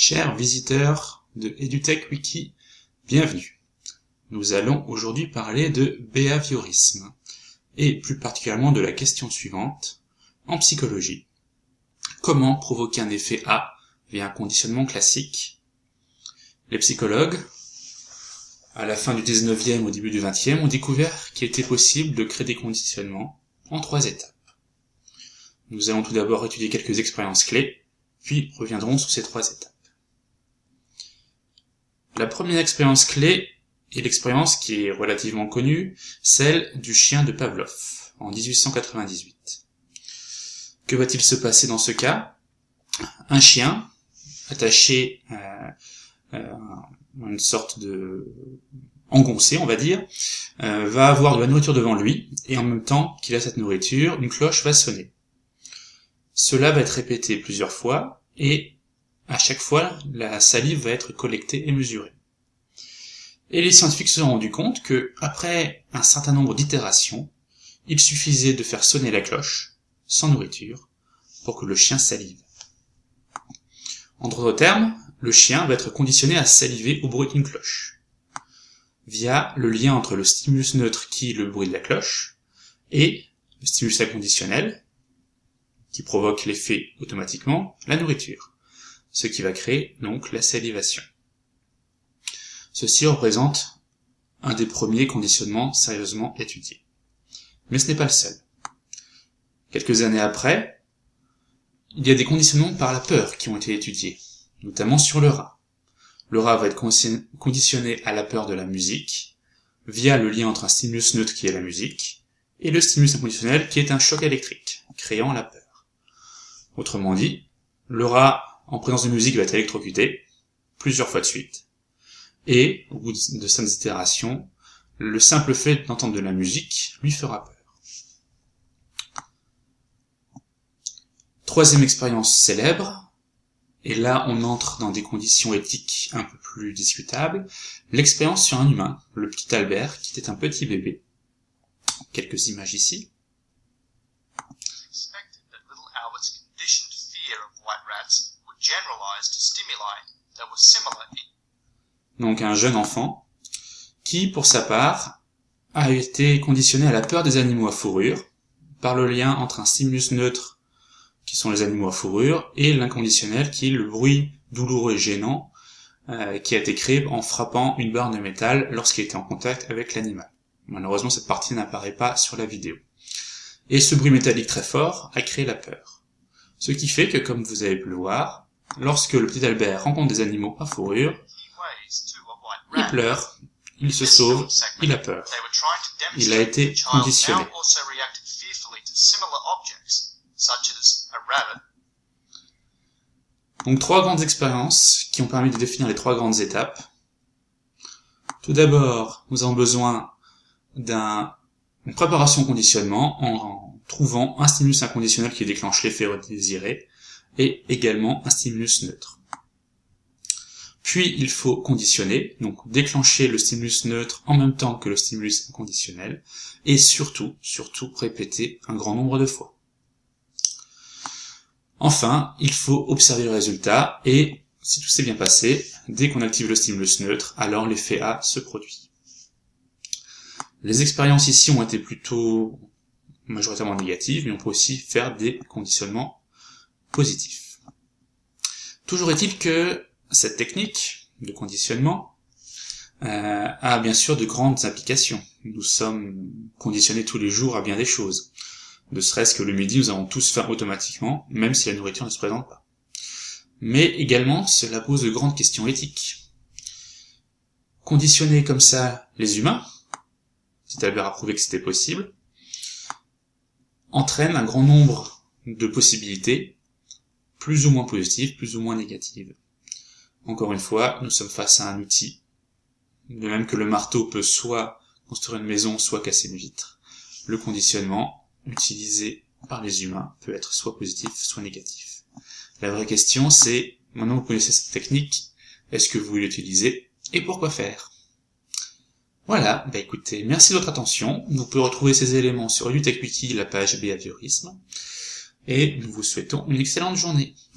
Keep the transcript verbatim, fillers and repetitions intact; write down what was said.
Chers visiteurs de EduTech-Wiki, bienvenue. Nous allons aujourd'hui parler de behaviorisme, et plus particulièrement de la question suivante. En psychologie, comment provoquer un effet A via un conditionnement classique? Les psychologues, à la fin du dix-neuvième au début du vingtième, ont découvert qu'il était possible de créer des conditionnements en trois étapes. Nous allons tout d'abord étudier quelques expériences clés, puis reviendrons sur ces trois étapes. La première expérience clé est l'expérience qui est relativement connue, celle du chien de Pavlov, en dix-huit cent quatre-vingt-dix-huit. Que va-t-il se passer dans ce cas? Un chien, attaché à, à une sorte de engoncé, on va dire, euh, va avoir de la nourriture devant lui, et en même temps qu'il a cette nourriture, une cloche va sonner. Cela va être répété plusieurs fois, et à chaque fois, la salive va être collectée et mesurée. Et les scientifiques se sont rendus compte que, après un certain nombre d'itérations, il suffisait de faire sonner la cloche, sans nourriture, pour que le chien salive. En d'autres termes, le chien va être conditionné à saliver au bruit d'une cloche, via le lien entre le stimulus neutre qui est le bruit de la cloche, et le stimulus inconditionnel, qui provoque l'effet automatiquement, la nourriture, ce qui va créer donc la salivation. Ceci représente un des premiers conditionnements sérieusement étudiés. Mais ce n'est pas le seul. Quelques années après, il y a des conditionnements par la peur qui ont été étudiés, notamment sur le rat. Le rat va être conditionné à la peur de la musique, via le lien entre un stimulus neutre qui est la musique, et le stimulus inconditionnel qui est un choc électrique, créant la peur. Autrement dit, le rat en présence de musique va être électrocuté, plusieurs fois de suite, et, au bout de cinq itérations, le simple fait d'entendre de la musique lui fera peur. Troisième expérience célèbre, et là on entre dans des conditions éthiques un peu plus discutables, l'expérience sur un humain, le petit Albert, qui était un petit bébé. Quelques images ici. Donc un jeune enfant qui, pour sa part, a été conditionné à la peur des animaux à fourrure par le lien entre un stimulus neutre, qui sont les animaux à fourrure, et l'inconditionnel, qui est le bruit douloureux et gênant euh, qui a été créé en frappant une barre de métal lorsqu'il était en contact avec l'animal. Malheureusement, cette partie n'apparaît pas sur la vidéo. Et ce bruit métallique très fort a créé la peur. Ce qui fait que, comme vous avez pu le voir, lorsque le petit Albert rencontre des animaux à fourrure, il pleure, il se sauve, il a peur. Il a été conditionné. Donc trois grandes expériences qui ont permis de définir les trois grandes étapes. Tout d'abord, nous avons besoin d'une préparation au conditionnement en trouvant un stimulus inconditionnel qui déclenche l'effet désiré et également un stimulus neutre. Puis il faut conditionner, donc déclencher le stimulus neutre en même temps que le stimulus inconditionnel, et surtout, surtout répéter un grand nombre de fois. Enfin, il faut observer le résultat, et si tout s'est bien passé, dès qu'on active le stimulus neutre, alors l'effet A se produit. Les expériences ici ont été plutôt majoritairement négatives, mais on peut aussi faire des conditionnements positifs. Toujours est-il que cette technique de conditionnement euh, a bien sûr de grandes applications. Nous sommes conditionnés tous les jours à bien des choses. Ne serait-ce que le midi, nous avons tous faim automatiquement, même si la nourriture ne se présente pas. Mais également, cela pose de grandes questions éthiques. Conditionner comme ça les humains, petit Albert a prouvé que c'était possible, entraîne un grand nombre de possibilités, plus ou moins positives, plus ou moins négatives. Encore une fois, nous sommes face à un outil, de même que le marteau peut soit construire une maison, soit casser une vitre. Le conditionnement, utilisé par les humains, peut être soit positif, soit négatif. La vraie question, c'est, maintenant vous connaissez cette technique, est-ce que vous l'utilisez, et pourquoi faire? Voilà, bah écoutez, merci de votre attention. Vous pouvez retrouver ces éléments sur EduTech-Wiki, la page Behaviorisme, et nous vous souhaitons une excellente journée.